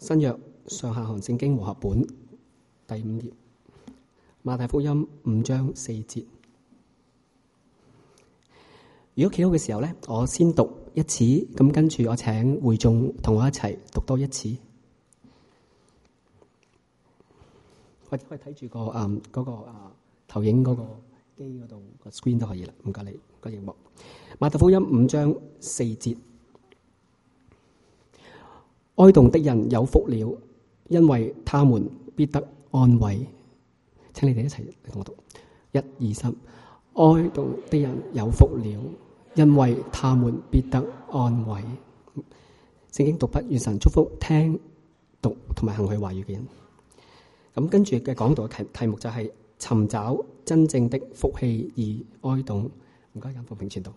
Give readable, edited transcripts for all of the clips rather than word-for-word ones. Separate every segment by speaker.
Speaker 1: 新約上下行聖經和合本第5頁，馬太福音5章4節。如果企好嘅時候咧，我先讀一次，咁跟住我請會眾同我一齊讀多一次。或者可以睇住個投影嗰個機嗰度個 screen 都可以啦。唔該你個熒幕。馬太福音5章4節。哀慟的人有福了，因為他們必得安慰。請你哋一齊同我讀，1、2、3。哀慟的人有福了，因為他們必得安慰。聖經讀畢，願神祝福聽讀同埋行佢話語嘅人。咁跟住嘅講道嘅題目就係尋找真正的福氣而哀慟。唔該，簡鳳平傳道。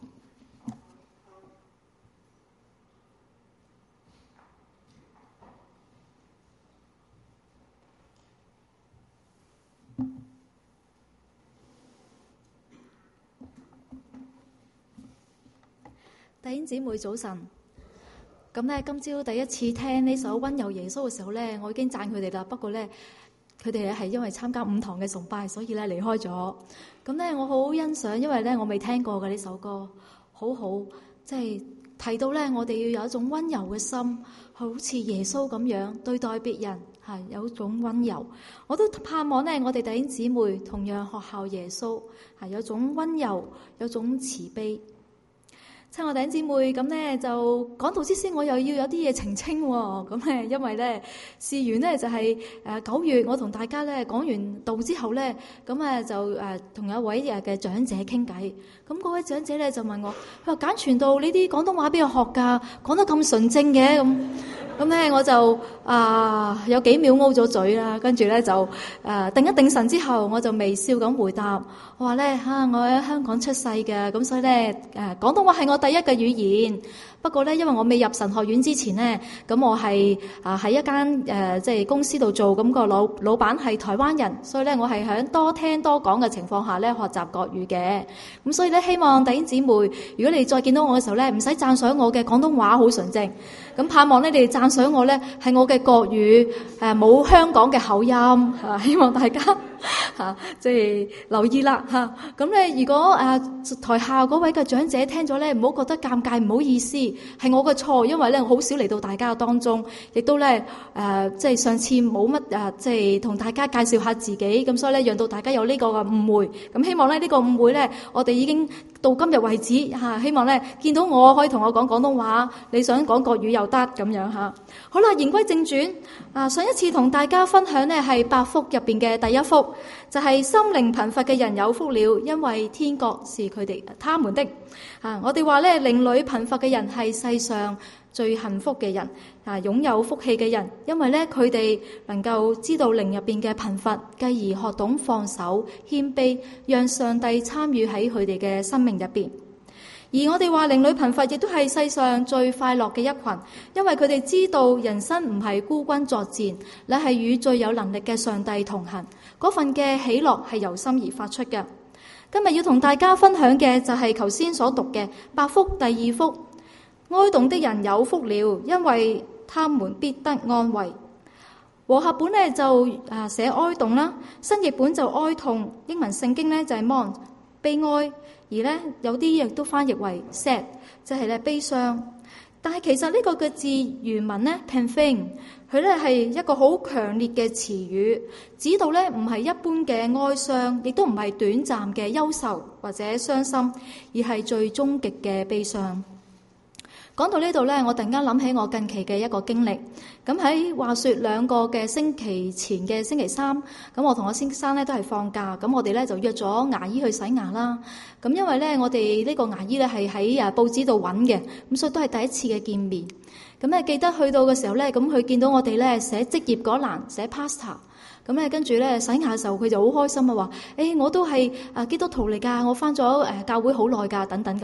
Speaker 2: 弟兄姊妹早晨，咁咧今朝第一次聽呢首溫柔耶穌嘅時候咧，我已經讚佢哋啦。不過咧，佢哋係因為參加5堂嘅崇拜，所以咧離開咗。咁咧我好欣賞，因為咧我未聽過嘅呢首歌，好好，即係提到咧我哋要有一種溫柔嘅心，好似耶穌咁樣對待別人，係有一種溫柔。我都盼望咧我哋弟兄姊妹同樣學效耶穌，係有種溫柔，有種慈悲。親愛弟兄姊妹，咁咧就講道之先，我又要有啲嘢澄清喎。咁咧，因為咧事緣咧就係9月，我同大家咧講完道之後咧，咁就同有一位嘅長者傾偈。咁嗰位長者咧就問我，佢話簡傳道呢啲廣東話邊度學㗎？講得咁純正嘅咁。咁咧我就有幾秒 O 咗嘴啦，跟住咧就定一定神之後，我就微笑咁回答，我話咧我喺香港出世嘅，咁所以咧廣東話係我第一嘅語言。不過咧，因為我未入神學院之前咧，咁我係喺一間即係公司度做，咁個老闆係台灣人，所以咧我係喺多聽多講嘅情況下咧學習國語嘅。咁所以咧，希望弟兄姊妹，如果你再見到我嘅時候咧，唔使讚賞我嘅廣東話好純正，咁盼望咧你哋讚賞我咧係我嘅國語冇香港嘅口音，希望大家即係留意啦嚇。咁咧，如果台下嗰位嘅長者聽咗咧，唔好覺得尷尬，唔好意思。係我嘅錯，因為咧好少嚟到大家嘅當中，亦都咧即係上次冇乜即係同大家介紹下自己，咁所以咧讓到大家有呢個嘅誤會。咁希望咧呢個誤會咧，我哋已經到今日為止嚇。希望咧見到我可以同我講廣東話，你想講國語又得咁樣嚇。好啦，言歸正傳，上一次同大家分享呢係8福入邊嘅第1福，就係心靈貧乏嘅人有福了，因為天國是他們的。我哋話咧靈裡貧乏嘅人係世上最幸福嘅人，擁有福氣嘅人，因為咧佢哋能夠知道靈入邊嘅貧乏，繼而學懂放手謙卑，讓上帝參與喺佢哋嘅生命入邊。而我哋話靈裡貧乏亦都係世上最快樂嘅一群，因為佢哋知道人生唔係孤軍作戰，乃係與最有能力嘅上帝同行，嗰份嘅喜樂係由心而發出嘅。今日要同大家分享嘅就係頭先所讀嘅8福第2福，哀慟的人有福了，因為他們必得安慰。和合本呢就寫哀慟啦，新譯本就哀痛，英文聖經呢就係 mourn 悲哀，而呢有啲亦都翻譯為 sad， 即係咧悲傷。但係其實呢個嘅字原文呢 pain， 佢咧係一個好強烈嘅詞語，指到咧唔係一般嘅哀傷，亦都唔係短暫嘅憂愁或者傷心，而係最終極嘅悲傷。講到呢度咧，我突然間諗起我近期嘅一個經歷。咁喺話說2個嘅星期前嘅星期3，咁我同我先生咧都係放假，咁我哋咧就約咗牙醫去洗牙啦。咁因為咧我哋呢個牙醫咧係喺報紙度揾嘅，咁所以都係第一次嘅見面。咁咧記得去到嘅時候咧，咁佢見到我哋咧寫職業嗰欄寫 pastor， 咁咧跟住咧洗牙嘅時候佢就好開心啊，話我都係基督徒嚟㗎，我返咗教會好耐㗎，等等咁樣。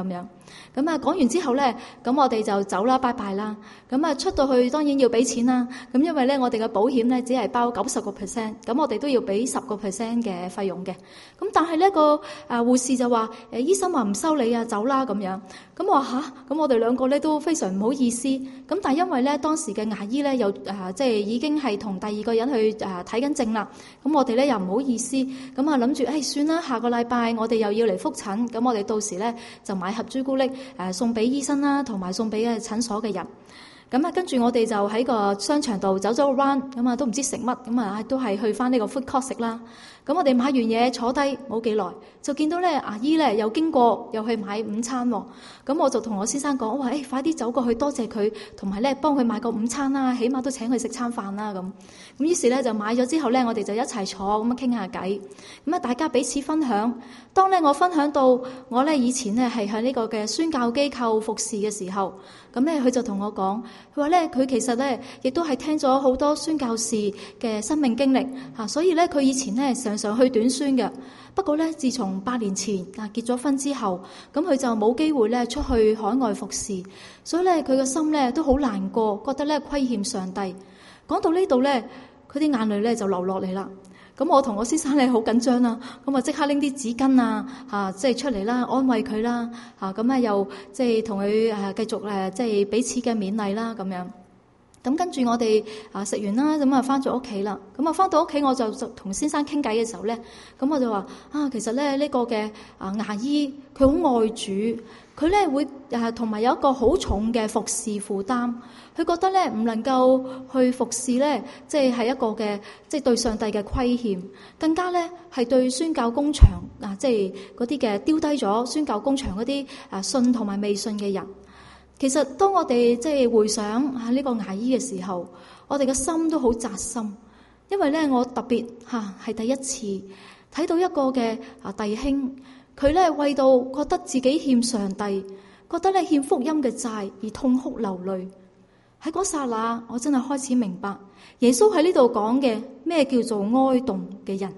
Speaker 2: 咁啊，講完之後咧，咁我哋就走啦，拜拜啦。咁啊，出到去當然要俾錢啦。咁因為咧，我哋嘅保險咧只係包90%，咁我哋都要俾10% 嘅費用嘅。咁但係呢個護士就話醫生話唔收你啊，走啦咁樣。咁我話嚇，咁我哋兩個咧都非常唔好意思。咁但係因為咧當時嘅牙醫咧又即係已經係同第二個人去睇緊症啦。咁我哋咧又唔好意思，咁啊諗住算啦，下個禮拜我哋又要嚟覆診，咁我哋到時咧就買盒朱古力送俾醫生啦，同埋送俾診所嘅人。咁啊，跟住我哋就喺個商場度走咗個 round，咁啊都唔知食乜，咁啊都係去翻呢個 food court 食啦。咁我哋買完嘢坐低冇幾耐，就見到咧牙醫咧又經過，又去買午餐喎。咁我就同我先生講，我話快啲走過去多謝佢，同埋咧幫佢買個午餐啦，起碼都請佢食餐飯啦咁。咁於是咧就買咗之後咧，我哋就一齊坐咁傾下偈。咁啊大家彼此分享。當咧我分享到我咧以前咧係喺呢個嘅宣教機構服侍嘅時候，咁咧佢就同我講，佢話咧佢其實咧亦都係聽咗好多宣教士嘅生命經歷嚇，所以咧佢以前咧常常去短宣嘅。不過咧，自從8年前結咗婚之後，咁佢就冇機會咧出去海外服侍，所以咧佢個心咧都好難過，覺得咧虧欠上帝。講到呢度咧，佢啲眼淚咧就流落嚟啦。咁我同我先生咧好緊張啦，咁啊即刻拎啲紙巾即係出嚟啦，安慰佢啦，咁又即係同佢繼續即係彼此嘅勉勵啦咁樣。咁跟住我哋食完啦，咁啊翻咗屋企啦。咁啊翻到屋企我就同先生傾偈嘅時候咧，咁我就話其實咧呢個嘅牙醫佢好愛主，佢咧會同埋有一個好重嘅服侍負擔。佢覺得咧唔能夠去服侍咧，即係一個嘅即係對上帝嘅虧欠，更加咧係對宣教工場即係嗰啲嘅丟低咗宣教工場嗰啲信同埋未信嘅人。其實當我哋即係回想呢個牙醫嘅時候，我哋嘅心都好扎心，因為咧我特別係第一次睇到一個嘅弟兄，佢咧為到覺得自己欠上帝，覺得咧欠福音嘅債而痛哭流淚。喺嗰剎那，我真係開始明白耶穌喺呢度講嘅咩叫做哀慟嘅人。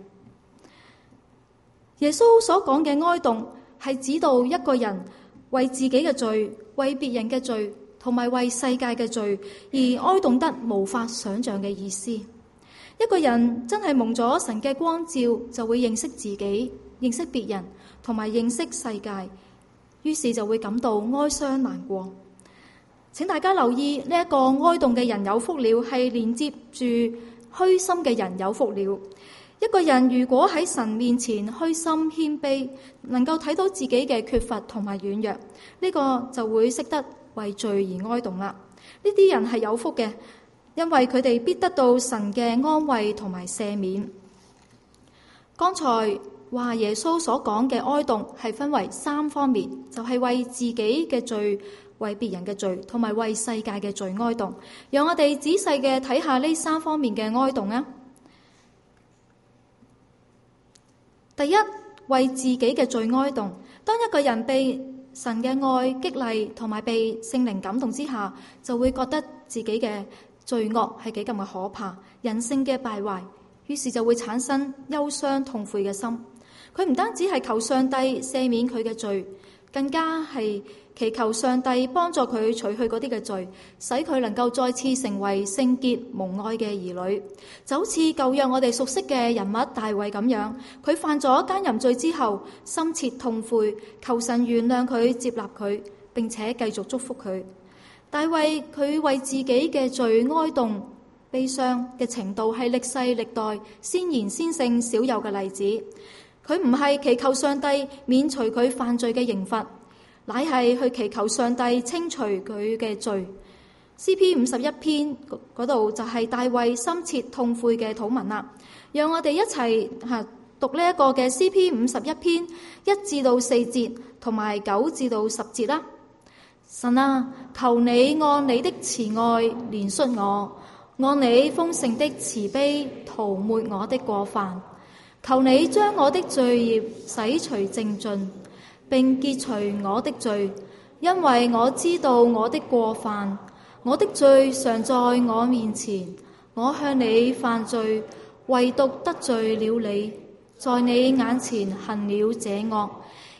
Speaker 2: 耶穌所講嘅哀慟係指到一個人為自己嘅罪、為別人嘅罪同埋為世界嘅罪而哀慟得無法想象嘅意思。一個人真係蒙咗神嘅光照，就會認識自己、認識別人同埋認識世界，於是就會感到哀傷難過。請大家留意呢一個哀慟嘅人有福了，係連接住虛心嘅人有福了。一個人如果喺神面前虛心謙卑，能夠睇到自己嘅缺乏同埋軟弱，呢個就會識得為罪而哀慟啦。呢啲人係有福嘅，因為佢哋必得到神嘅安慰同埋赦免。剛才話耶穌所講嘅哀慟係分為3方面，就係為自己嘅罪、為別人嘅罪同埋為世界嘅罪哀慟。讓我哋仔細嘅睇下呢3方面嘅哀慟啊！第一，為自己嘅罪哀慟。當一個人被神嘅愛激勵同埋被聖靈感動之下，就會覺得自己嘅罪惡係幾咁嘅可怕，人性嘅敗壞，於是就會產生憂傷痛悔嘅心。佢唔單止係求上帝赦免佢嘅罪，更加係祈求上帝幫助佢除去嗰啲嘅罪，使佢能夠再次成為聖潔蒙愛嘅兒女。就好似舊約我哋熟悉嘅人物大衛咁樣，佢犯咗奸淫罪之後，深切痛悔，求神原諒佢、接納佢，並且繼續祝福佢。大衛佢為自己嘅罪哀慟悲傷嘅程度係歷世歷代先賢先聖少有嘅例子。佢唔係祈求上帝免除佢犯罪嘅刑罰，乃係去祈求上帝清除佢嘅罪。詩篇51篇嗰度就係大衛深切痛悔嘅禱文啦。讓我哋一齊讀呢一個嘅詩篇51篇1至到4節，同埋9至到10節啦。神啊，求你按你的慈愛憐恤我，按你豐盛的慈悲塗抹我的過犯。求你將我的罪孽洗除淨盡，並潔除我的罪，因為我知道我的過犯，我的罪常在我面前。我向你犯罪，唯獨得罪了你，在你眼前行了這惡，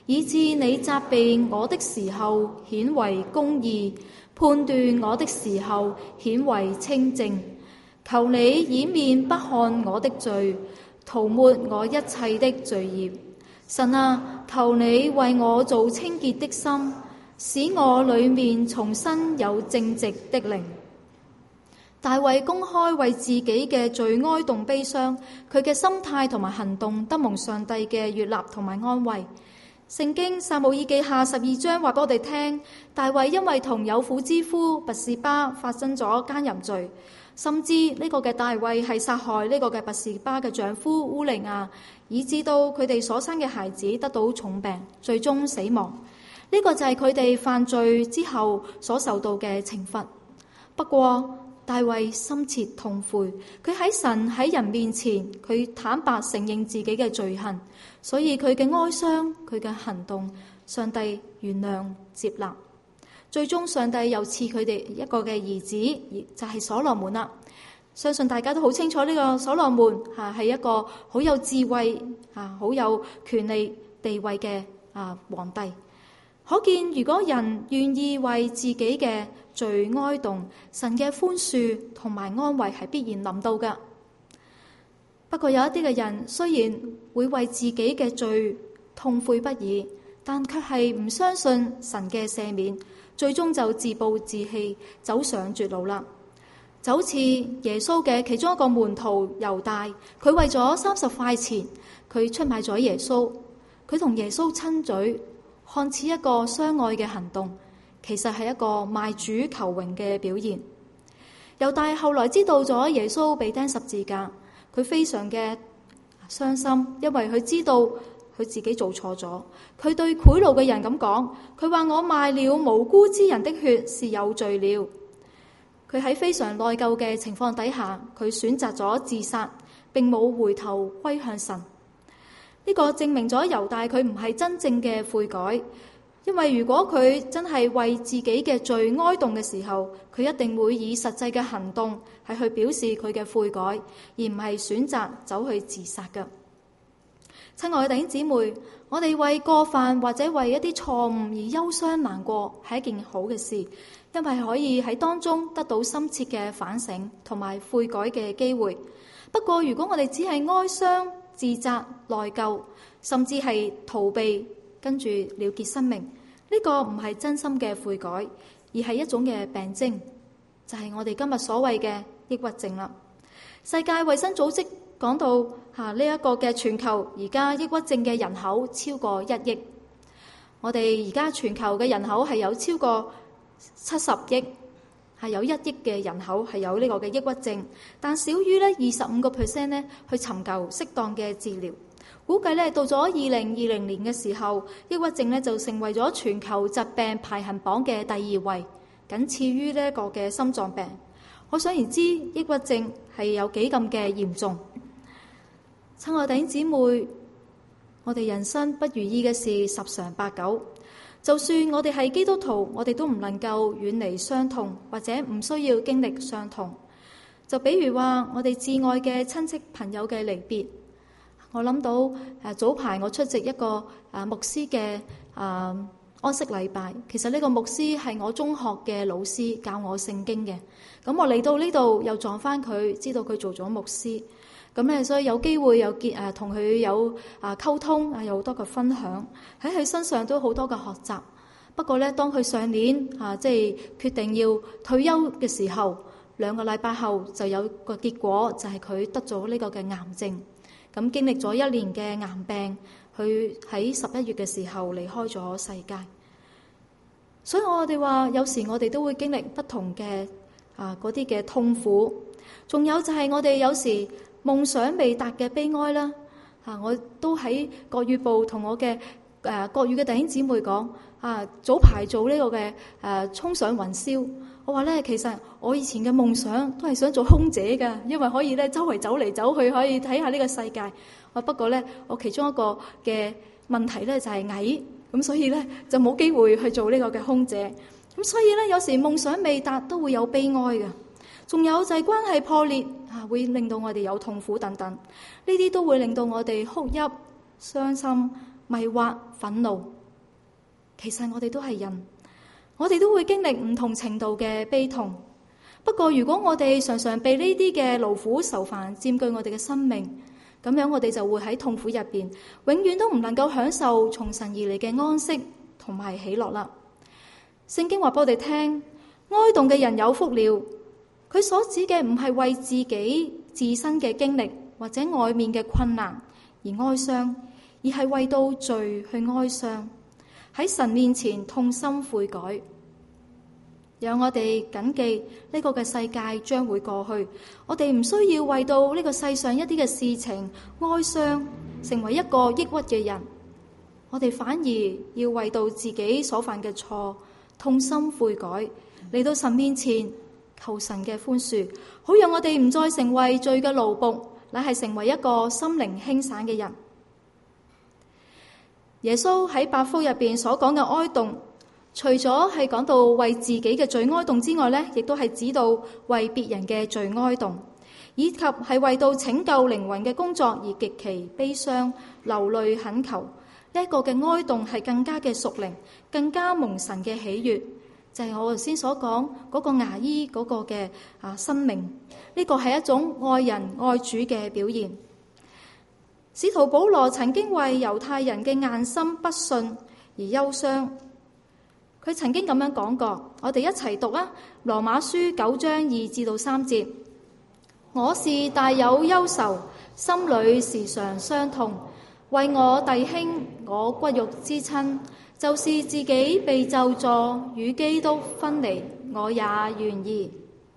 Speaker 2: 以致你責備我的時候顯為公義，判斷我的時候顯為清正。求你掩面不看我的罪，塗抹我一切的罪孽。神啊，求你為我做清潔的心，使我裏面重新有正直的靈。大衛公開為自己嘅罪哀慟悲傷，佢嘅心態同埋行動得蒙上帝嘅悅納同埋安慰。聖經撒母耳記下12章話俾我哋聽，大衛因為同有婦之夫拔示巴發生咗奸淫罪，甚至呢個嘅大衛係殺害呢個嘅拔示巴嘅丈夫烏利亞，以致到佢哋所生嘅孩子得到重病，最終死亡。呢個就係佢哋犯罪之後所受到嘅懲罰。不過大衛深切痛悔，佢喺神喺人面前，佢坦白承認自己嘅罪行，所以佢嘅哀傷，佢嘅行動，上帝原諒接納。最終上帝又賜佢哋一個嘅兒子，就係所羅門啦。相信大家都好清楚呢個所羅門係一個好有智慧好有權力地位嘅皇帝。可見如果人願意為自己嘅罪哀慟，神嘅寬恕同埋安慰係必然臨到㗎。不過有一啲嘅人雖然會為自己嘅罪痛悔不已，但卻係唔相信神嘅赦免，最終就自暴自棄，走上絕路啦。就好似耶穌嘅其中一個門徒猶大，佢為咗30塊錢，佢出賣咗耶穌，佢同耶穌親嘴，看似一個相愛嘅行動，其實係一個賣主求榮嘅表現。猶大後來知道咗耶穌被釘十字架，佢非常嘅傷心，因為佢知道佢自己做錯咗。佢對賄賂嘅人咁講，佢話我賣了無辜之人的血是有罪了。佢喺非常內疚嘅情況底下，佢選擇咗自殺，並冇回頭歸向神。呢個證明咗猶大佢唔係真正嘅悔改，因為如果佢真係為自己嘅罪哀慟嘅時候，佢一定會以實際嘅行動係去表示佢嘅悔改，而唔係選擇走去自殺嘅。親愛嘅弟兄姊妹，我哋為過犯或者為一啲錯誤而憂傷難過係一件好嘅事，因為可以喺當中得到深切嘅反省同埋悔改嘅機會。不過如果我哋只係哀傷、自責、內疚，甚至係逃避，跟住了結生命，呢個唔係真心嘅悔改，而係一種嘅病徵，就係我哋今日所謂嘅抑鬱症啦。世界衛生組織講到呢一個嘅全球而家抑鬱症嘅人口超過1億，我哋而家全球嘅人口係有超過70億，係有1億嘅人口係有呢個嘅抑鬱症，但少於咧25% 咧去尋求適當嘅治療。估計咧到咗2020年嘅時候，抑鬱症咧就成為咗全球疾病排行榜嘅第2位，僅次於呢一個嘅心臟病。可想而知，抑鬱症係有幾咁嘅嚴重。親愛弟兄姊妹，我哋人生不如意嘅事十常八九。就算我哋係基督徒，我哋都唔能夠遠離傷痛，或者唔需要經歷傷痛。就比如話我哋至愛嘅親戚朋友嘅離別，我諗到早排我出席一個牧師嘅安息禮拜。其實呢個牧師係我中學嘅老師，教我聖經嘅。咁我嚟到呢度又撞返佢，知道佢做咗牧師。咁咧，所以有機會有同佢有溝通，有好多嘅分享，喺佢身上都好多嘅學習。不過咧，當佢上年即係決定要退休嘅時候，2個禮拜後就有個結果，就係佢得咗呢個嘅癌症。咁經歷咗1年嘅癌病，佢喺11月嘅時候離開咗世界。所以我哋話，有時我哋都會經歷不同嘅嗰啲嘅痛苦。仲有就係我哋有時夢想未達嘅悲哀啦，我都喺國語部同我嘅國語嘅弟兄姊妹講，早排做呢個嘅衝上雲霄，我話咧其實我以前嘅夢想都係想做空姐㗎，因為可以咧周圍走嚟走去，可以睇下呢個世界。不過咧我其中一個嘅問題咧就係矮，咁所以咧就冇機會去做呢個嘅空姐。咁所以咧有時夢想未達都會有悲哀㗎。仲有就係關係破裂，會令到我哋有痛苦等等，呢啲都會令到我哋哭泣、傷心、迷惑、憤怒。 其實我哋都係人，我哋都會經歷唔同程度嘅悲痛。不過如果我哋常常被呢啲嘅勞苦愁煩佔據我哋嘅生命，咁樣我哋就會喺痛苦入邊，永遠都唔能夠享受從神而嚟嘅安息同埋喜樂啦。聖經話俾我哋聽，哀慟嘅人有福了。佢所指嘅唔係為自己自身嘅經歷或者外面嘅困難而哀傷，而係為到罪去哀傷，喺神面前痛心悔改。讓我哋謹記呢個嘅世界將會過去，我哋唔需要為到呢個世上一啲嘅事情哀傷，成為一個抑鬱嘅人。我哋反而要為到自己所犯嘅錯痛心悔改，嚟到神面前求神嘅寬恕，好讓我哋唔再成為罪嘅奴僕，乃係成為一個心靈輕省嘅人。耶穌喺八福入邊所講嘅哀慟，除咗係講到為自己嘅罪哀慟之外呢，亦都係指到為別人嘅罪哀慟，以及係為到拯救靈魂嘅工作而極其悲傷流淚懇求。呢一個嘅哀慟係更加嘅屬靈，更加蒙神嘅喜悅，就係我頭先所講嗰個牙醫嗰個嘅生命。呢個係一種愛人愛主嘅表現。使徒保羅曾經為猶太人嘅硬心不信而憂傷。佢曾經咁樣講過，我哋一齊讀啊，羅馬書9章2至到3節。我是大有憂愁，心裏時常傷痛，為我弟兄，我骨肉之親，就是自己被咒詛與基督分離，我也願意。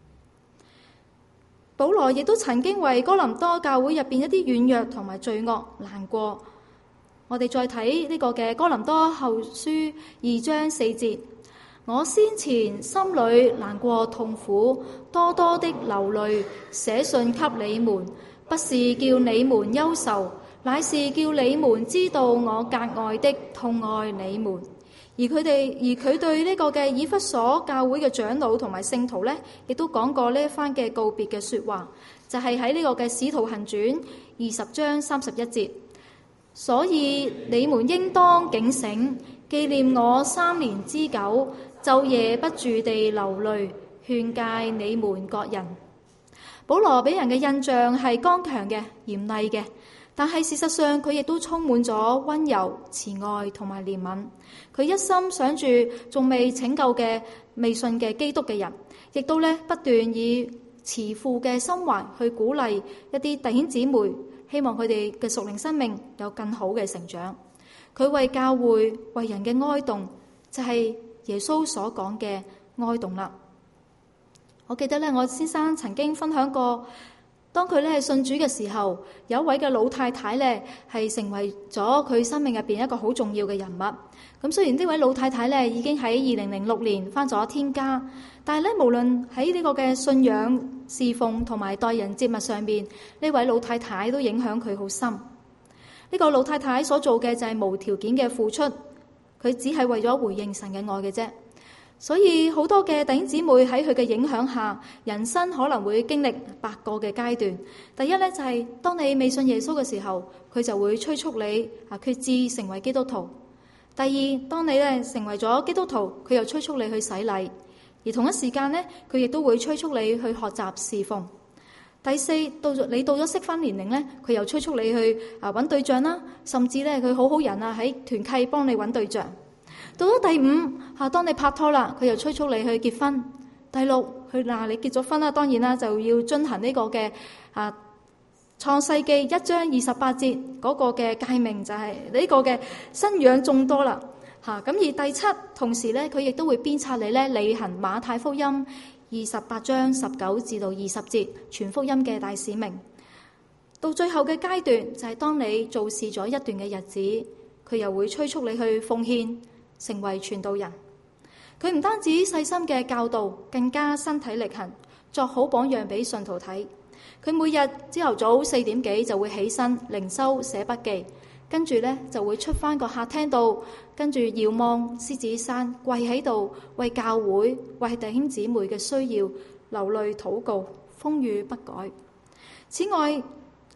Speaker 2: 保羅亦都曾經為哥林多教會入邊一啲軟弱同埋罪惡難過。我哋再睇呢個嘅哥林多後書2章4節，我先前心裏難過痛苦，多多的流淚，寫信給你們，不是叫你們憂愁，乃是叫你們知道我格外的痛愛你們。而佢對呢個嘅以弗所教會嘅長老同埋聖徒呢，亦都講過呢一番嘅告別嘅說話，就係喺呢個嘅使徒行傳20章31節。所以你們應當警醒，紀念我3年之久，晝夜不住地流淚，勸誡你們各人。保羅俾人嘅印象係剛強嘅、嚴厲嘅，但係事實上佢亦都充滿咗溫柔、慈愛同埋憐憫。佢一心想住仲未拯救嘅未信嘅基督嘅人，亦都不斷以慈父嘅心懷去鼓勵一啲弟兄姊妹，希望佢哋嘅屬靈生命有更好嘅成長。佢為教會、為人嘅哀慟，就係耶穌所講嘅哀慟啦。我記得我先生曾經分享過，當佢係信主嘅時候，有一位嘅老太太係成為咗佢生命入邊一個好重要嘅人物。咁雖然呢位老太太已經喺2006年返咗天家，但係無論喺呢個嘅信仰侍奉同埋待人接物上面，呢位老太太都影響佢好深。呢個老太太所做嘅就係無條件嘅付出，佢只係為咗回應神嘅愛嘅啫。所以好多嘅弟兄姊妹喺佢嘅影響下，人生可能會經歷8個嘅階段。第一就係當你未信耶穌嘅時候，佢就會催促你決志成為基督徒。第二，當你成為咗基督徒，佢又催促你去洗禮。而同一時間佢亦都會催促你去學習侍奉。第四，你到咗適婚年齡佢又催促你去揾對象啦，甚至佢好好人喺團契幫你揾對象。到咗第5，當你拍拖啦，佢又催促你去結婚。第6，你結咗婚啦，當然啦就要遵行呢個嘅創世記1章28節嗰個嘅誡命，就係呢個嘅生養眾多啦。咁而第7，同時佢亦都會鞭策你履行馬太福音28章19至到20節傳福音嘅大使命。到最後嘅階段就係當你做事咗一段嘅日子，佢又會催促你去奉獻，成為傳道人。佢唔單止細心嘅教導，更加身體力行，作好榜樣俾信徒睇。佢每日朝頭早4點幾就會起身靈修寫筆記，跟住就會出翻個客廳度，跟住遙望獅子山，跪喺度為教會、為弟兄姊妹嘅需要流淚禱告，風雨不改。此外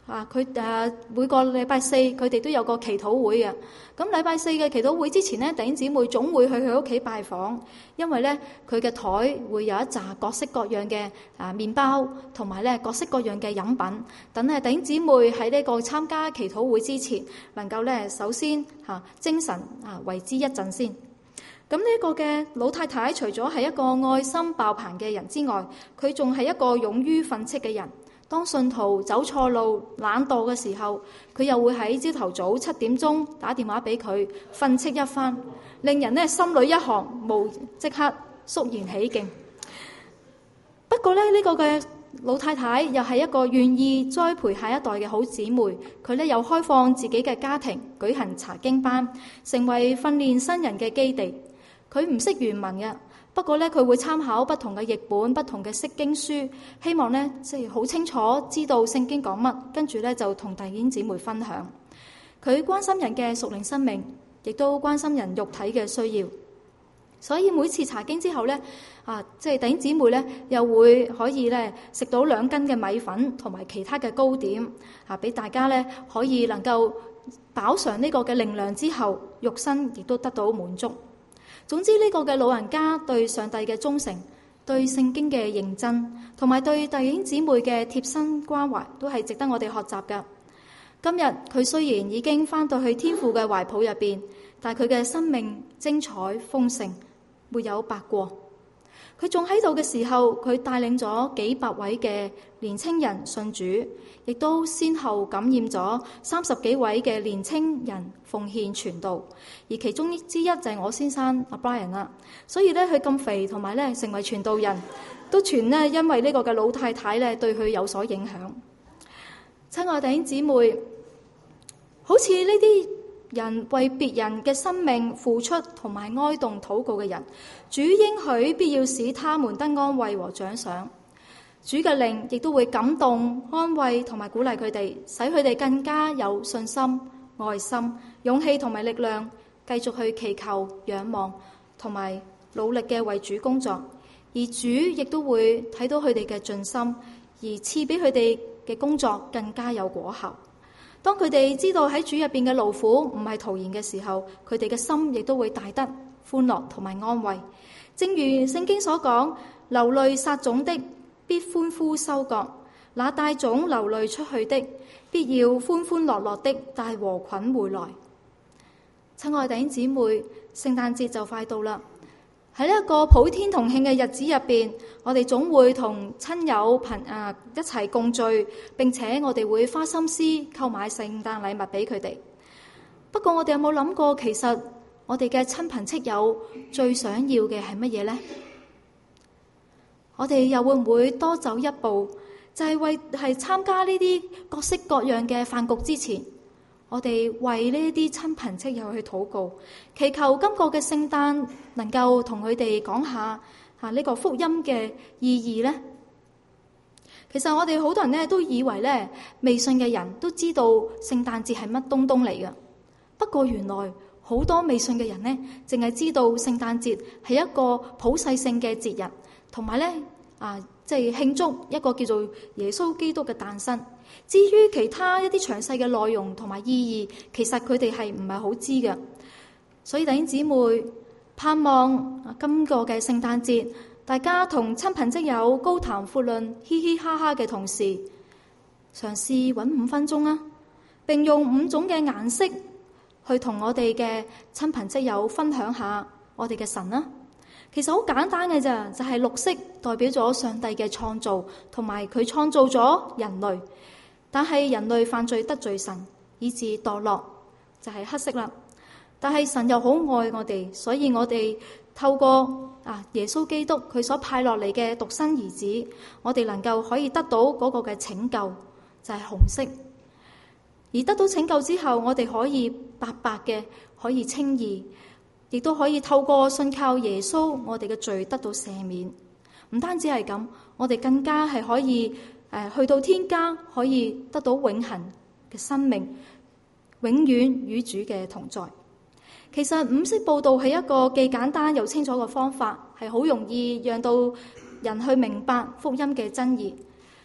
Speaker 2: 每個禮拜四佢哋都有個祈禱會嘅。咁禮拜四嘅祈禱會之前呢，弟兄姊妹總會去佢屋企拜訪，因為呢，佢嘅台會有一紮各式各樣嘅麵包，同埋呢各式各樣嘅飲品，等弟兄姊妹喺呢個參加祈禱會之前，能夠呢首先精神為之一振先。咁呢個嘅老太太除咗係一個愛心爆棚嘅人之外，佢仲係一個勇於奮斥嘅人。當信徒走錯路、懶惰嘅時候，佢又會喺朝頭早7點鐘打電話俾佢訓斥一番，令人呢心裏一寒，即刻肅然起敬。不過呢個嘅老太太又係一個願意栽培下一代嘅好姊妹，佢呢又開放自己嘅家庭舉行查經班，成為訓練新人嘅基地。佢唔識原文嘅。不過咧，佢會參考不同嘅譯本、不同嘅釋經書，希望咧即係好清楚知道聖經講乜，跟住咧就同弟兄姊妹分享。佢關心人嘅屬靈生命，亦都關心人肉體嘅需要。所以每次查經之後咧，即係弟兄姊妹咧又會可以咧食到2斤嘅米粉同埋其他嘅糕點，俾大家咧可以能夠飽嘗呢個嘅靈糧之後，肉身亦都得到滿足。總之呢個嘅老人家對上帝嘅忠誠，對聖經嘅認真，同埋對弟兄姊妹嘅貼身關懷，都係值得我哋學習噶。今日佢雖然已經翻到去天父嘅懷抱入邊，但係佢嘅生命精彩豐盛，沒有白過。佢仲喺度嘅時候，佢帶領咗幾百位嘅年青人信主，亦都先後感染咗30幾位嘅年青人奉獻傳道，而其中之一就係我先生阿 Brian 啦。所以咧，佢咁肥同埋咧成為傳道人，都全呢因為呢個嘅老太太咧對佢有所影響。親愛弟兄姊妹，好似呢啲人為別人嘅生命付出同埋哀慟禱告嘅人，主應許必要使他們得安慰和獎賞。主嘅靈亦都會感動、安慰同埋鼓勵佢哋，使佢哋更加有信心、愛心、勇氣同埋力量，繼續去祈求、仰望同埋努力嘅為主工作。而主亦都會睇到佢哋嘅盡心，而賜俾佢哋嘅工作更加有果效。當佢哋知道喺主入邊嘅勞苦唔係徒然嘅時候，佢哋嘅心亦都會大得歡樂同埋安慰。正如聖經所講，流淚撒種的必歡呼收割，那帶種流淚出去的必要歡歡樂樂的帶禾捆回來。親愛弟兄姊妹，聖誕節就快到啦。喺呢一個普天同慶嘅日子入邊，我哋總會同親友一齊共聚，並且我哋會花心思購買聖誕禮物俾佢哋。不過我哋有冇諗過，其實我哋嘅親朋戚友最想要嘅係乜嘢呢？我哋又會唔會多走一步，就係參加呢啲各式各樣嘅飯局之前，我哋為呢啲親朋戚友去禱告，祈求今個嘅聖誕能夠同佢哋講下呢個福音嘅意義呢？其實我哋好多人呢都以為呢，未信嘅人都知道聖誕節係乜東東嚟嘅。不過原來好多未信嘅人呢，淨係知道聖誕節係一個普世性嘅節日，同埋呢即係慶祝一個叫做耶穌基督嘅誕生。至於其他一啲詳細嘅內容同埋意義，其實佢哋係唔係好知嘅。所以弟兄姊妹，盼望今個嘅聖誕節，大家同親朋戚友高談闊論、嘻嘻哈哈嘅同時，嘗試揾5分鐘啊，並用5種嘅顏色去同我哋嘅親朋戚友分享下我哋嘅神啦。其實好簡單嘅咋，就係綠色代表咗上帝嘅創造，同埋佢創造咗人類。但係人類犯罪得罪神，以致墮落，就係黑色啦。但係神又好愛我哋，所以我哋透過耶穌基督佢所派落嚟嘅獨生兒子，我哋能夠可以得到嗰個嘅拯救，就係紅色。而得到拯救之後，我哋可以白白嘅可以稱義，亦都可以透過信靠耶穌，我哋嘅罪得到赦免。唔單止係咁，我哋更加係可以去到天家，可以得到永恆嘅生命，永遠與主嘅同在。其實五色報道係一個既簡單又清楚嘅方法，係好容易讓到人去明白福音嘅真義。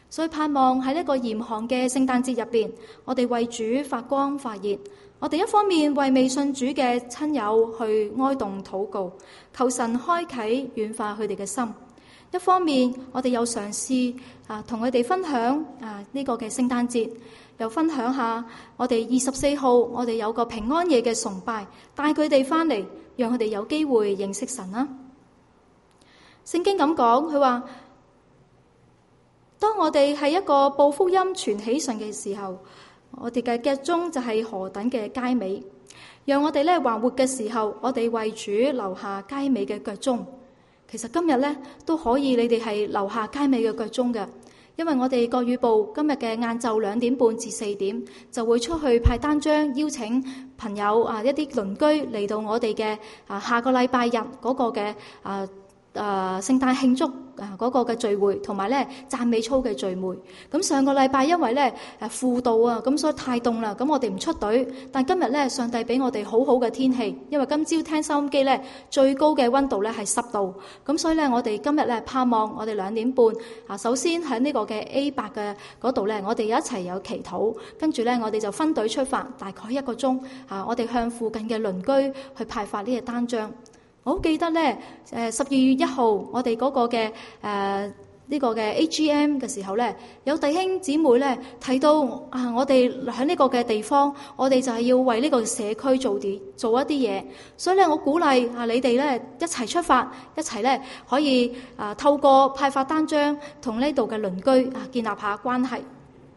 Speaker 2: 所以盼望喺呢個嚴寒嘅聖誕節入邊，我哋為主發光發熱。我哋一方面為未信主嘅親友去哀慟禱告，求神開啟軟化佢哋嘅心；一方面我哋又嘗試同佢哋分享呢個嘅聖誕節，又分享下我哋24號我哋有個平安夜嘅崇拜，帶佢哋翻嚟，讓佢哋有機會認識神啦。聖經咁講，佢話當我哋係一個報福音傳喜信嘅時候，我哋嘅腳蹤就係何等嘅佳美，讓我哋咧還活嘅時候，我哋為主留下佳美嘅腳蹤。其實今日咧都可以，你哋係留下佳美嘅腳蹤嘅，因為我哋國語部今日嘅晏晝2點半至4點就會出去派單張，邀請朋友一啲鄰居嚟到我哋嘅下個禮拜日嗰個嘅聖誕慶祝嗰個嘅聚會，同埋咧讚美操嘅聚會。咁上個禮拜因為咧輔導咁所以太凍啦，咁我哋唔出隊。但今日咧上帝俾我哋好好嘅天氣，因為今朝聽收音機咧最高嘅溫度咧係10度，咁所以咧我哋今日咧盼望我哋2點半首先喺呢個嘅 A8嘅嗰度咧，我哋一齊有祈禱，跟住咧我哋就分隊出發，大概1個鐘我哋向附近嘅鄰居去派發呢個單張。我好記得咧，12月1號我哋嗰個嘅呢個嘅 AGM 嘅時候咧，有弟兄姊妹咧提到我哋喺呢個嘅地方，我哋就係要為呢個社區做一啲嘢，所以咧我鼓勵你哋咧一齊出發，一齊咧可以透過派發單張同呢度嘅鄰居建立下關係。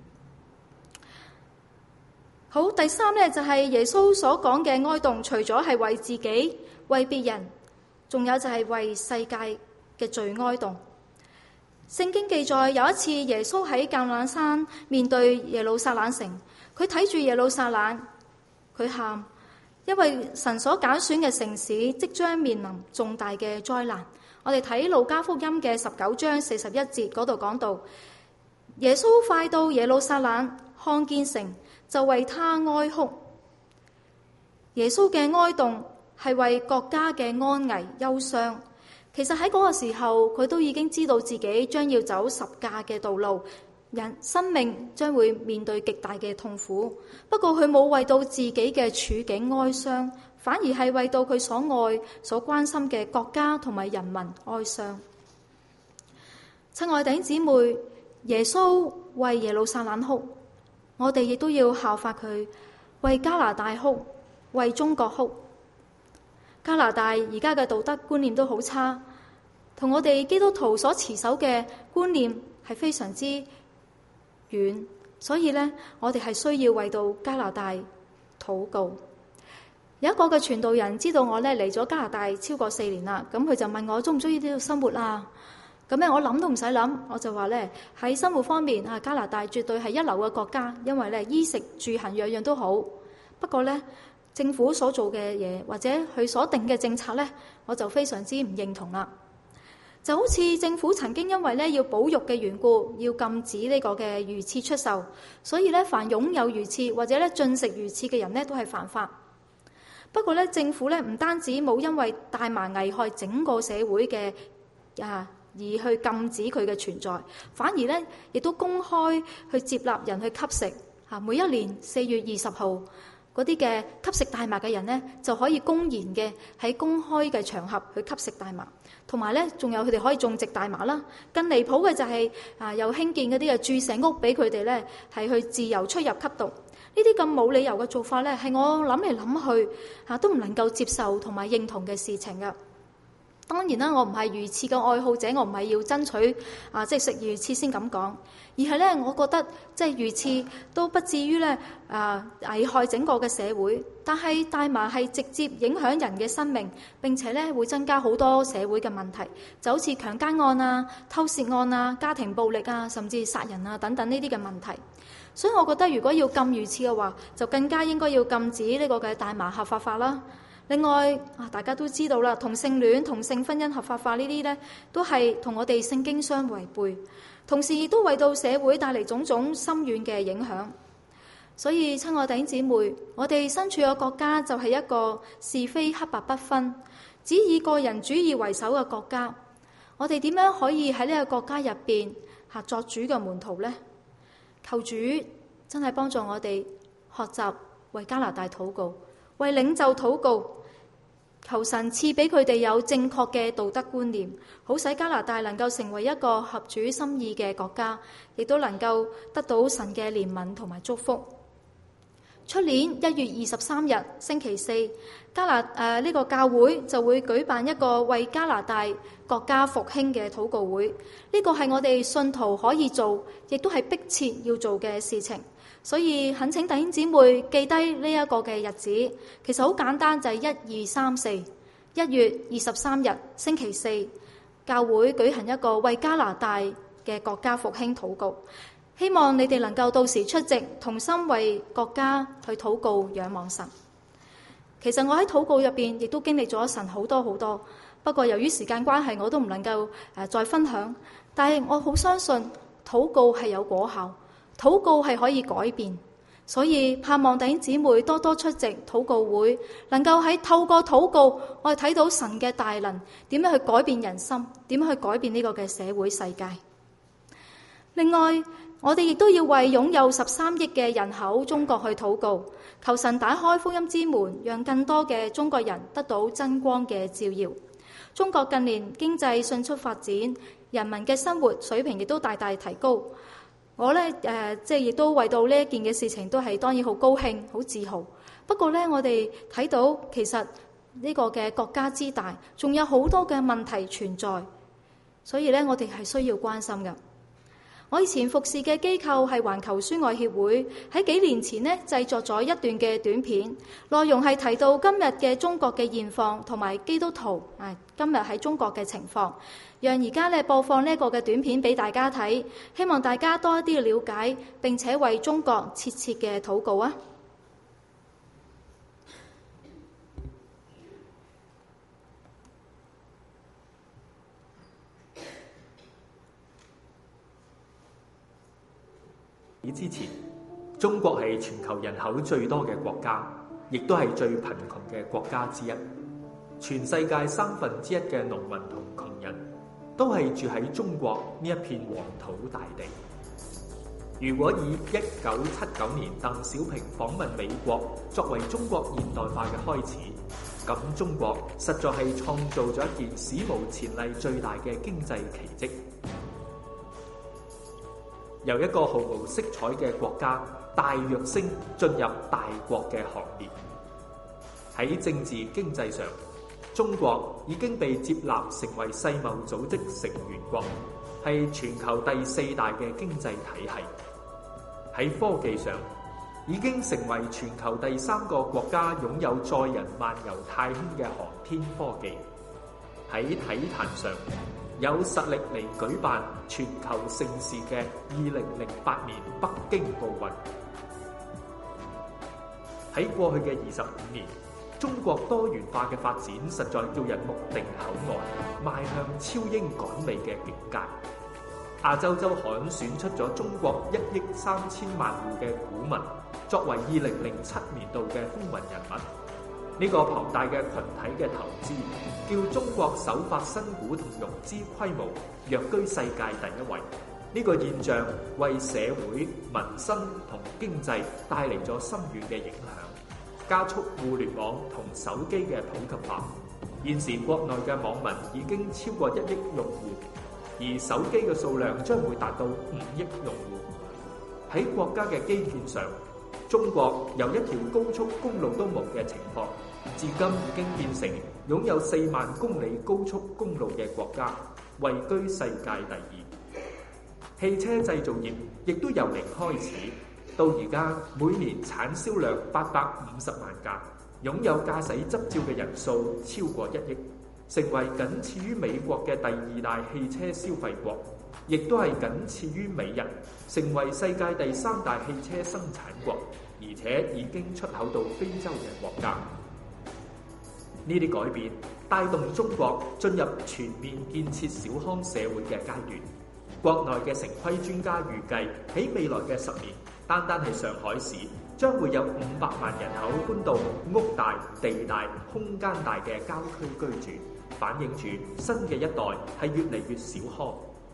Speaker 2: 好，第3咧就係耶穌所講嘅哀慟，除咗係為自己、為別人，仲有就係為世界嘅罪哀慟。聖經記載有一次耶穌喺橄欖山面對耶路撒冷城，佢睇住耶路撒冷，佢喊，因為神所揀選嘅城市即將面臨重大嘅災難。我哋睇路加福音嘅19章41節嗰度講到，耶穌快到耶路撒冷，看見城就為他哀哭。耶穌嘅哀慟係為國家嘅安危憂傷。其實喺嗰個時候，佢都已經知道自己將要走十架嘅道路，人生命將會面對極大嘅痛苦。不過佢冇為到自己嘅處境哀傷，反而係為到佢所愛、所關心嘅國家同埋人民哀傷。親愛弟兄姊妹，耶穌為耶路撒冷哭，我哋亦都要效法佢，為加拿大哭，為中國哭。加拿大而家嘅道德觀念都好差，同我哋基督徒所持守嘅觀念係非常之遠，所以呢，我哋係需要為到加拿大禱告。有一個嘅傳道人知道我呢嚟咗加拿大超過4年啦，咁佢就問我中唔中意呢度生活啊？咁咧我諗都唔使諗，我就話呢，喺生活方面加拿大絕對係一流嘅國家，因為呢衣食住行樣樣都好。不過呢，政府所做嘅嘢或者佢所定嘅政策呢，我就非常之唔認同啦。就好似政府曾經因為呢要保育嘅緣故，要禁止呢個嘅魚翅出售，所以呢，凡擁有魚翅或者呢進食魚翅嘅人呢，都係犯法。不過呢，政府呢唔單止冇因為大麻危害整個社會嘅而去禁止佢嘅存在，反而呢亦都公開去接納人去吸食。每一年4月20號嗰啲嘅吸食大麻嘅人呢，就可以公然嘅喺公開嘅場合去吸食大麻，同埋呢仲有佢哋可以種植大麻啦。更離譜嘅就係又興建嗰啲嘅注射屋俾佢哋呢，係去自由出入吸毒。呢啲咁冇理由嘅做法呢，係我諗嚟諗去都唔能夠接受同埋認同嘅事情㗎。當然啦，我唔係魚翅嘅愛好者，我唔係要爭取即係食魚翅先咁講，而係咧，我覺得即係魚翅都不至於咧危害整個嘅社會，但係大麻係直接影響人嘅生命，並且咧會增加好多社會嘅問題，就好似強姦案啊、偷竊案啊、家庭暴力啊，甚至殺人啊等等呢啲嘅問題。所以我覺得如果要禁魚翅嘅話，就更加應該要禁止呢個嘅大麻合法化啦。另外大家都知道啦，同性戀、同性婚姻合法化呢啲呢，都係同我哋聖經相違背，同時亦都為到社會帶嚟種種深遠嘅影響。所以親愛弟兄姊妹，我哋身處嘅國家就係一個是非黑白不分，只以個人主義為首嘅國家。我哋點樣可以喺呢個國家入邊作主嘅門徒呢？求主真係幫助我哋學習為加拿大禱告，為領袖禱告，求神賜俾佢哋有正確嘅道德觀念，好使加拿大能夠成為一個合主心意嘅國家，亦都能夠得到神嘅憐憫同埋祝福。出年1月23日星期四，呢個教會就會舉辦一個為加拿大國家復興嘅禱告會。呢個係我哋信徒可以做，亦都係迫切要做嘅事情。所以懇請弟兄姊妹記低呢一個嘅日子，其實好簡單，就係1、2、3、4。1月23日星期四，教會舉行一個為加拿大嘅國家復興禱告。希望你哋能夠到時出席，同心為國家去禱告仰望神。其實我喺禱告入邊亦都經歷咗神好多好多，不過由於時間關係，我都唔能夠再分享。但係我好相信禱告係有果效，禱告係可以改變，所以盼望弟兄姊妹多多出席禱告會，能夠喺透過禱告，我哋睇到神嘅大能，點樣去改變人心，點樣去改變呢個嘅社會世界。另外，我哋亦都要為擁有13億嘅人口中國去禱告，求神打開福音之門，讓更多嘅中國人得到真光嘅照耀。中國近年經濟迅速發展，人民嘅生活水平亦都大大提高。我呢亦都為到呢一件嘅事情都係當然好高興、好自豪。不過呢，我哋睇到其實呢個嘅國家之大，仲有好多嘅問題存在，所以呢，我哋係需要關心嘅。我以前服侍嘅機構係環球書愛協會，喺幾年前呢製作咗一段嘅短片，內容係提到今日嘅中國嘅現況同埋基督徒今日喺中國嘅情況，讓而家呢播放呢個嘅短片俾大家睇，希望大家多一啲了解，並且為中國切切嘅禱告啊！
Speaker 3: 之前，中國係全球人口最多嘅國家，亦都係最貧窮嘅國家之一。全世界1/3嘅農民同窮人都係住喺中國呢一片黃土大地。如果以1979年鄧小平訪問美國作為中國現代化嘅開始，咁中國實在係創造咗一件史無前例最大嘅經濟奇蹟。由一個毫無色彩嘅國家大躍升進入大國嘅行列。喺政治經濟上，中國已經被接納成為世貿組織成員國，係全球第4大嘅經濟體系。喺科技上，已經成為全球第3個國家擁有載人漫遊太空嘅航天科技。喺體壇上，有實力嚟舉辦全球盛事嘅2008年北京奧運。喺過去嘅25年，中國多元化嘅發展實在叫人目定口呆，邁向超英趕美嘅境界。亞洲週刊選出咗中國1億3000萬戶嘅股民，作為2007年度嘅風雲人物。呢個龐大嘅群體嘅投資，叫中國首發新股同融資規模躍居世界第1位。呢個現象為社會、民生同經濟帶嚟咗深遠嘅影響，加速互聯網同手機嘅普及化。現時國內嘅網民已經超過1億用戶，而手機嘅數量將會達到5億用戶。喺國家嘅基建上，中國由一條高速公路都冇嘅情況，至今已經變成擁有4萬公里高速公路嘅國家，位居世界第2。汽車製造業亦都由零開始，到而家每年產銷量850萬架，擁有駕駛執照嘅人數超過1億，成為僅次於美國嘅第2大汽車消費國，亦都係僅次於美日，成為世界第3大汽車生產國，而且已經出口到非洲嘅國家。呢啲改變帶動中國進入全面建設小康社會嘅階段。國內嘅城規專家預計，喺未來嘅10年，單單係上海市將會有500萬人口搬到屋大、地大、空間大嘅郊區居住，反映住新嘅一代係越嚟越小康。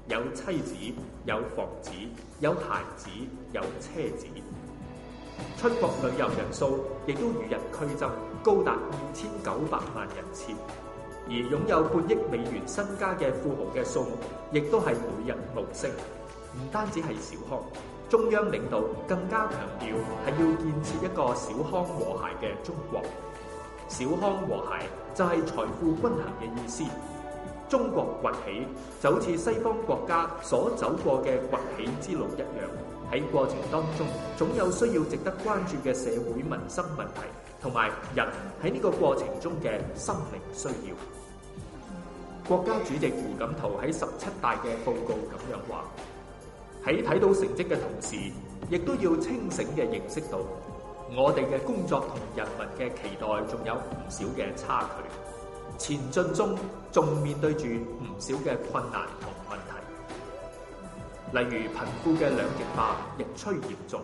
Speaker 3: 有妻子，有房子，有孩子，有車子。出國旅遊人數亦都與日俱增，高達2900萬人次。而擁有半億美元身家嘅富豪嘅數目，亦都係每日無聲。唔單止係小康，中央領導更加強調係要建設一個小康和諧嘅中國。小康和諧就係財富均衡嘅意思。中國崛起就好似西方國家所走過嘅崛起之路一樣，喺過程當中總有需要值得關注嘅社會民生問題，同埋人喺呢個過程中嘅生命需要。國家主席胡錦濤喺17大嘅報告咁樣話，喺睇到成績嘅同時，亦都要清醒嘅認識到，我哋嘅工作同人民嘅期待仲有唔少嘅差距。前進中仲面對住唔少嘅困難同問題，例如貧富嘅兩極化日趨嚴重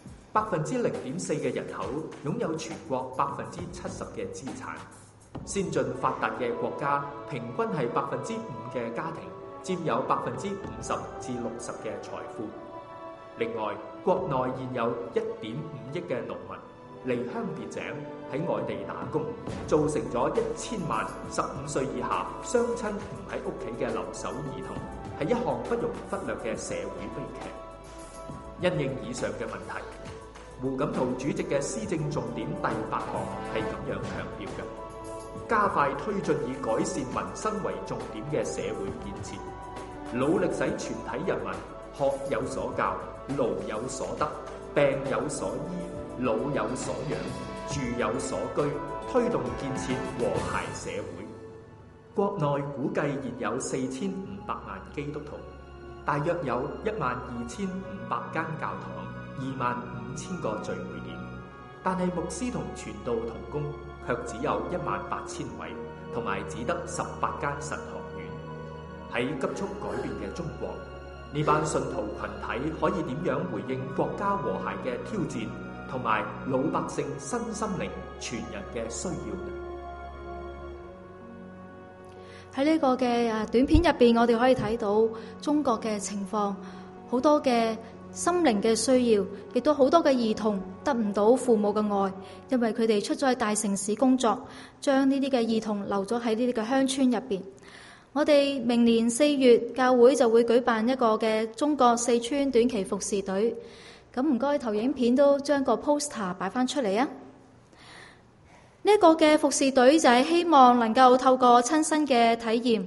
Speaker 3: ，0.4% 嘅人口擁有全國70%嘅資產，先進發達嘅國家平均係5%嘅家庭佔有50%至60%嘅財富。另外，國內現有1.5億嘅農民離鄉別井喺外地打工，造成咗1000萬15歲以下雙親唔喺屋企嘅留守兒童，係一項不容忽略嘅社會悲劇。因應以上嘅問題，胡錦濤主席嘅施政重點第8項係咁樣強調嘅：加快推進以改善民生為重點嘅社會建設，努力使全體人民學有所教、勞有所得、病有所醫、老有所養、住有所居，推動建設和諧社會。國內估計現有4500萬基督徒，大約有12500間教堂、25000個聚會點，但係牧師同傳道同工卻只有18000位，同埋只得18間神學院。喺急速改變嘅中國，呢班信徒群體可以點樣回應國家和諧嘅挑戰，同埋老百姓身心靈全人嘅需要呢？
Speaker 2: 喺呢個嘅短片入邊，我哋可以睇到中國嘅情況，好多嘅心靈嘅需要，亦都好多嘅兒童得唔到父母嘅愛，因為佢哋出咗去大城市工作，將呢啲嘅兒童留咗喺呢啲嘅鄉村入邊。我哋明年4月教會就會舉辦一個嘅中國四川短期服侍隊，咁唔該投影片都將個 poster 擺翻出嚟啊！呢一個嘅服侍隊就係希望能夠透過親身嘅體驗，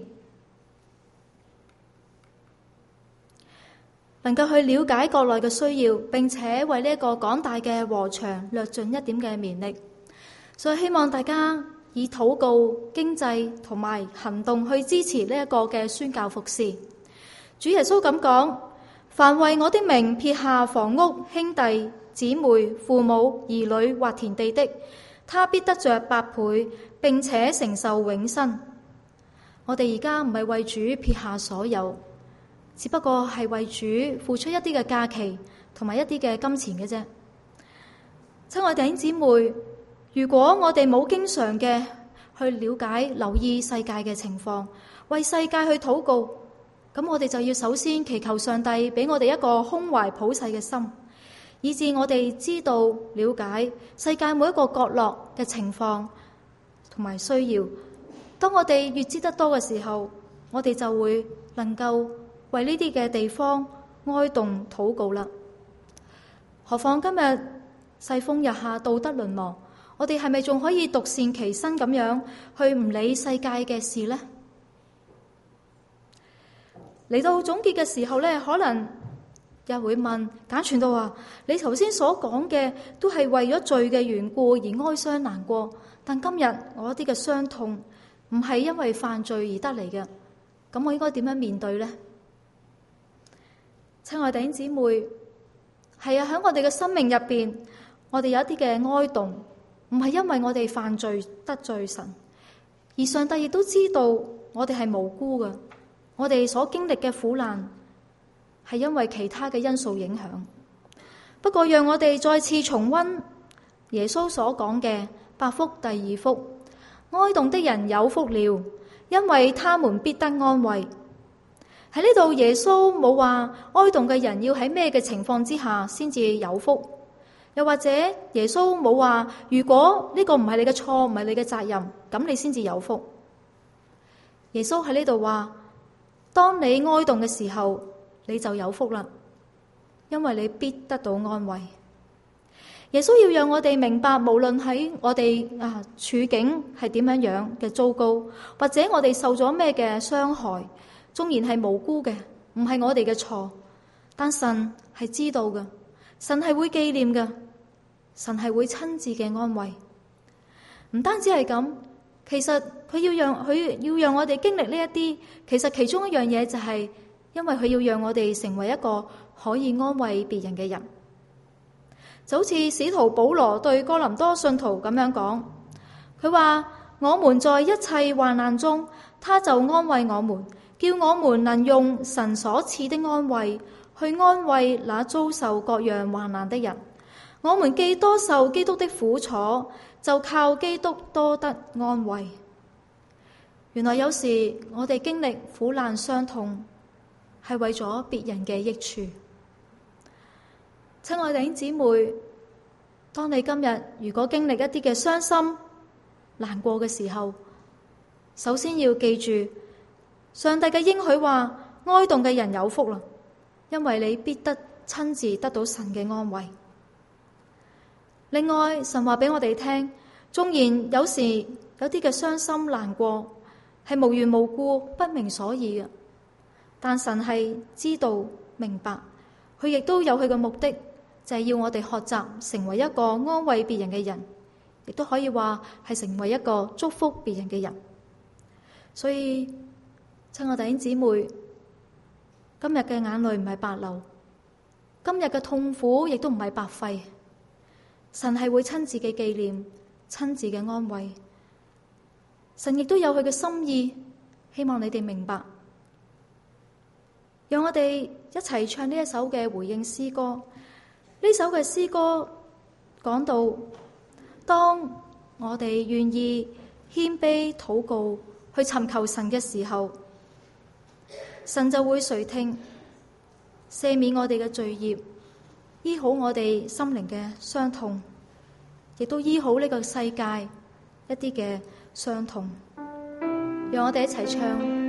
Speaker 2: 能夠去了解國內嘅需要，並且為呢一個廣大嘅禾場略盡一點嘅綿力。所以希望大家以禱告、經濟同埋行動去支持呢一個嘅宣教服侍。主耶穌咁講：凡為我的名撇下房屋、兄弟、姊妹、父母、兒女或田地的，他必得着100倍，並且承受永生。我哋而家唔係為主撇下所有，只不過係為主付出一啲嘅假期同埋一啲嘅金錢嘅啫。親愛弟兄姊妹，如果我哋冇經常嘅去了解、留意世界嘅情況，為世界去禱告，咁我哋就要首先祈求上帝俾我哋一個胸懷普世嘅心，以致我哋知道、了解世界每一個角落嘅情況同埋需要。當我哋越知得多嘅時候，我哋就會能夠為呢啲嘅地方哀慟禱告啦。何況今日世風日下，道德淪亡，我哋係咪仲可以獨善其身咁樣去唔理世界嘅事呢？嚟到總結嘅時候呢，可能又會問簡傳道話：你頭先所講嘅都係為咗罪嘅緣故而哀傷難過，但今日我一啲嘅傷痛唔係因為犯罪而得嚟嘅，咁我應該點樣面對呢？親愛弟兄姊妹，係啊，喺我哋嘅生命入邊，我哋有一啲嘅哀慟，唔係因為我哋犯罪得罪神，而上帝亦都知道我哋係無辜嘅，我哋所經歷嘅苦難係因為其他嘅因素影響。不過讓我哋再次重溫耶穌所講嘅8福第2福：哀慟的人有福了，因為他們必得安慰。 喺呢度耶穌冇話哀慟嘅人要喺咩嘅情況之下先至有福，又或者耶穌冇話如果呢個唔係你嘅錯，唔係你嘅責任，咁你先至有福。耶穌喺呢度話，當你哀慟嘅時候，你就有福啦，因為你必得到安慰。耶穌要讓我哋明白，無論喺我哋處境係點樣樣嘅糟糕，或者我哋受咗咩嘅傷害，縱然係無辜嘅，唔係我哋嘅錯，但神係知道嘅，神係會紀念嘅，神係會親自嘅安慰。唔單止係咁，其實佢要讓我哋經歷呢一啲，其實其中一樣嘢就係，因為佢要讓我哋成為一個可以安慰別人嘅人。就好似使徒保羅對哥林多信徒咁樣講，佢話我們在一切患難中，他就安慰我們，叫我們能用神所賜的安慰去安慰那遭受各樣患難的人。我們既多受基督的苦楚，就靠基督多得安慰。原來有時我哋經歷苦難傷痛，係為咗別人嘅益處。親愛弟兄姊妹，當你今日如果經歷一啲嘅傷心難過嘅時候，首先要記住上帝嘅應許話，哀慟嘅人有福啦，因為你必得親自得到神嘅安慰。另外，神話俾我哋聽，縱然有時有啲嘅傷心難過係無緣無故不明所以嘅，但神係知道明白，佢亦都有佢嘅目的，就係要我哋學習成為一個安慰別人嘅人，亦都可以話係成為一個祝福別人嘅人。所以親愛弟兄姊妹，今日嘅眼淚唔係白流，今日嘅痛苦亦都唔係白費，神係會親自嘅紀念，親自嘅安慰。神亦都有佢嘅心意，希望你哋明白。讓我哋一齊唱呢一首嘅回應詩歌。呢首嘅詩歌講到，當我哋願意謙卑禱告去尋求神嘅時候，神就會垂聽，赦免我哋嘅罪孽，醫好我哋心靈嘅傷痛，亦都醫好呢個世界一啲嘅傷痛。讓我哋一齊唱。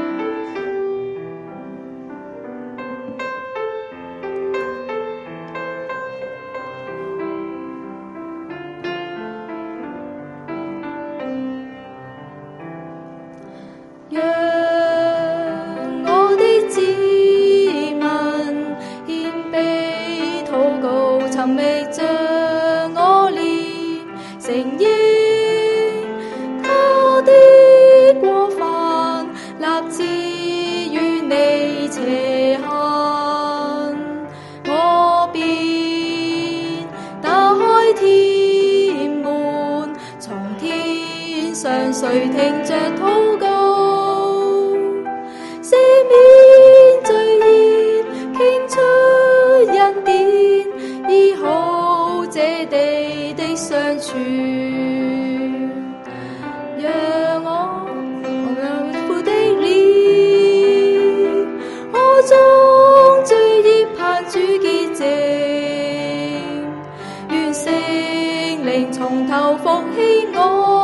Speaker 4: 誰聽着禱告，赦免罪孽，傾出恩典，醫好這地的傷處。讓我負的臉，我將罪孽盼主潔淨，願聖靈從頭復興我。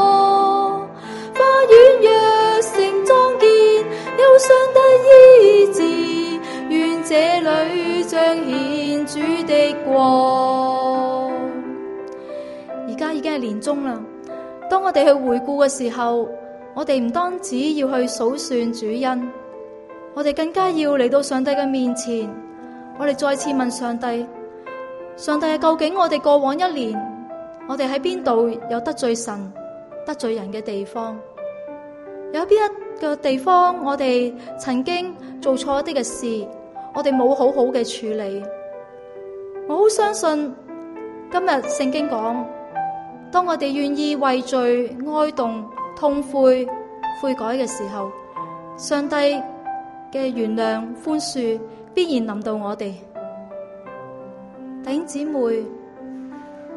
Speaker 4: 上帝醫治，願這裏彰顯主的國。
Speaker 2: 而家已經係年終啦，當我哋去回顧嘅時候，我哋唔單止要去數算主恩，我哋更加要嚟到上帝嘅面前，我哋再次問上帝：上帝，究竟我哋過往一年，我哋喺邊度有得罪神、得罪人嘅地方？有邊一個地方我哋曾經做錯一啲嘅事，我哋冇好好嘅處理？我好相信今日聖經講，當我哋願意為罪哀慟、痛悔、悔改嘅時候，上帝嘅原諒、寬恕必然臨到我哋。弟兄姊妹，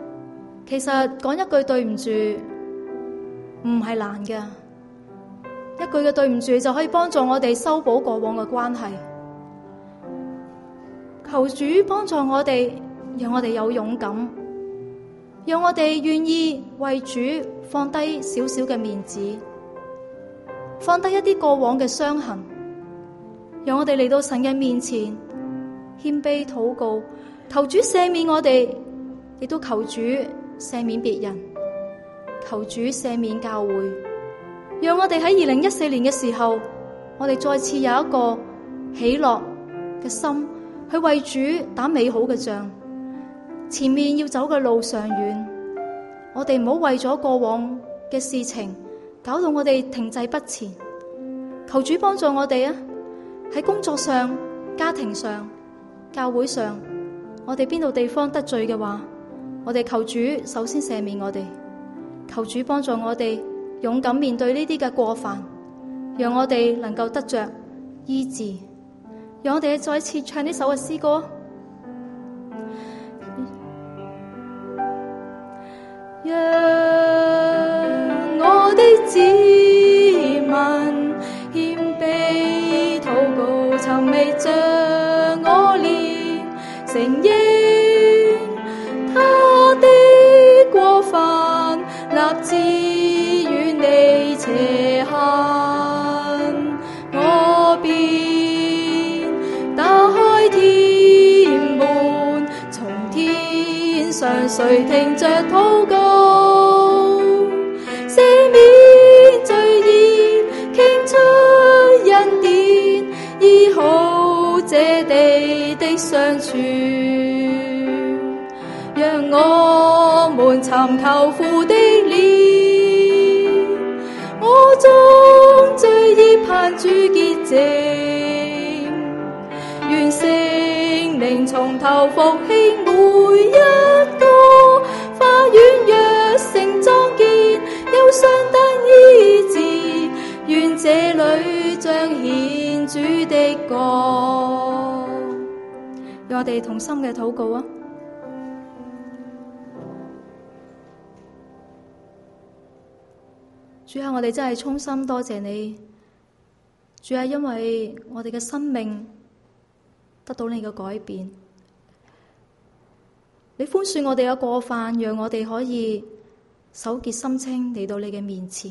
Speaker 2: 其實講一句對唔住唔係難嘅。 一句嘅對唔住就可以幫助我哋修補過往嘅關係。求主幫助我哋，讓我哋有勇敢，讓我哋願意為主放低少少嘅面子，放低一啲過往嘅傷痕，讓我哋嚟到神嘅面前謙卑禱告，求主赦免我哋，亦都求主赦免別人，求主赦免教會，讓我哋喺2014年嘅時候，我哋再次有一個喜樂嘅心去為主打美好嘅仗。前面要走嘅路尚遠，我哋唔好為咗過往嘅事情搞到我哋停滯不前。求主幫助我哋啊！喺工作上、家庭上、教會上，我哋邊度地方得罪嘅話，我哋求主首先赦免我哋，求主幫助我哋勇敢面對呢啲嘅過犯，讓我哋能夠得着醫治。讓我哋再次唱呢首嘅詩歌。讓我的子民謙卑禱告，尋覓着我臉，承認他的過犯，立志遠離邪行，我便打開天門，從天上垂聽着禱告，赦免罪孽，傾出恩典，醫好這地的傷處，讓我們尋求父的臉，我將罪孽攀主潔淨，願聖靈從頭復興每一個花園，若成莊建，憂傷得醫治，願這裏彰顯主的國。讓我哋同心嘅禱告啊！主啊，我哋真係衷心多謝你，主啊，因為我哋嘅生命得到你嘅改變，你寬恕我哋嘅過犯，讓我哋可以手潔心清嚟到你嘅面前。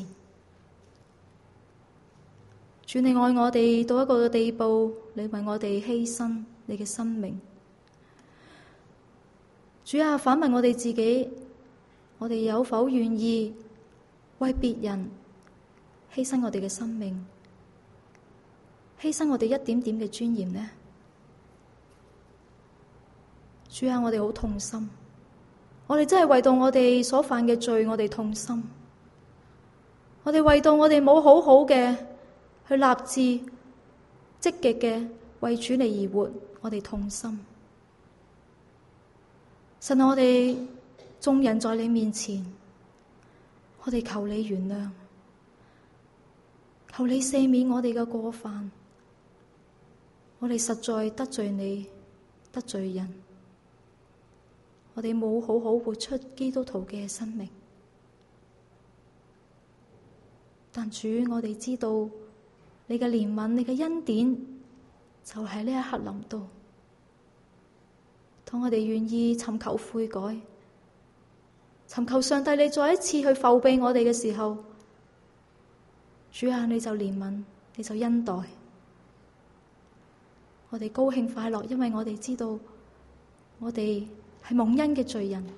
Speaker 2: 主，你愛我哋到一個地步，你為我哋犧牲你嘅生命。主啊，反問我哋自己，我哋有否願意為別人犧牲我哋嘅生命，犧牲我哋一點點嘅尊嚴呢？主啊，我哋好痛心，我哋真係為到我哋所犯嘅罪，我哋痛心。我哋為到我哋冇好好嘅去立志積極嘅為主你而活，我哋痛心。神，我哋眾人在你面前，我哋求你原諒，求你赦免我哋嘅過犯。我哋實在得罪你，得罪人，我哋冇好好活出基督徒嘅生命。但主，我哋知道你嘅憐憫，你嘅恩典就喺呢一刻臨到。當我哋願意尋求悔改，尋求上帝你再一次去覆庇我哋嘅時候，主啊，你就憐憫，你就恩待。我哋高興快樂，因為我哋知道我哋係蒙恩嘅罪人。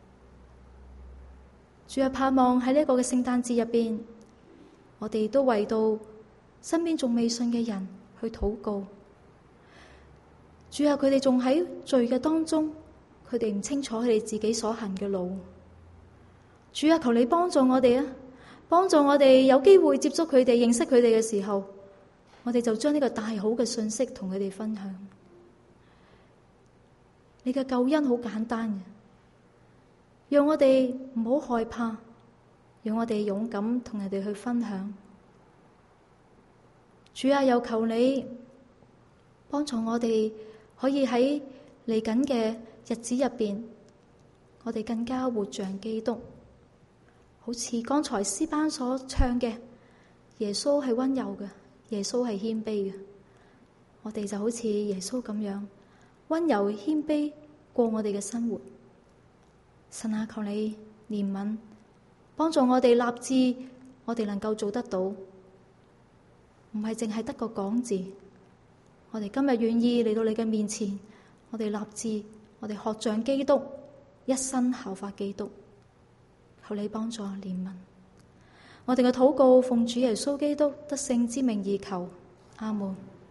Speaker 2: 主啊，盼望喺呢個嘅聖誕節入邊，我哋都為到身邊仲未信嘅人去禱告。主啊，佢哋仲喺罪嘅當中，佢哋唔清楚佢哋自己所行嘅路。主啊，求你幫助我哋啊，幫助我哋有機會接觸佢哋、認識佢哋嘅時候，我哋就將呢個大好嘅信息同佢哋分享。你嘅救恩好簡單嘅，讓我哋唔好害怕，讓我哋勇敢同人哋去分享。主啊，又求你幫助我哋，可以喺嚟緊嘅日子入邊，我哋更加活像基督，好似剛才詩班所唱嘅， 耶穌係溫柔嘅，耶穌係謙卑嘅。我哋就好似耶穌咁樣溫柔謙卑過我哋嘅生活。神啊，求你憐憫，幫助我哋立志，我哋能夠做得到，唔係淨係得個講字。我哋今日願意嚟到你嘅面前，我哋立志，我哋學像基督，一生效法基督。求你幫助憐憫。我哋嘅禱告奉主耶穌基督得勝之名而求，阿門。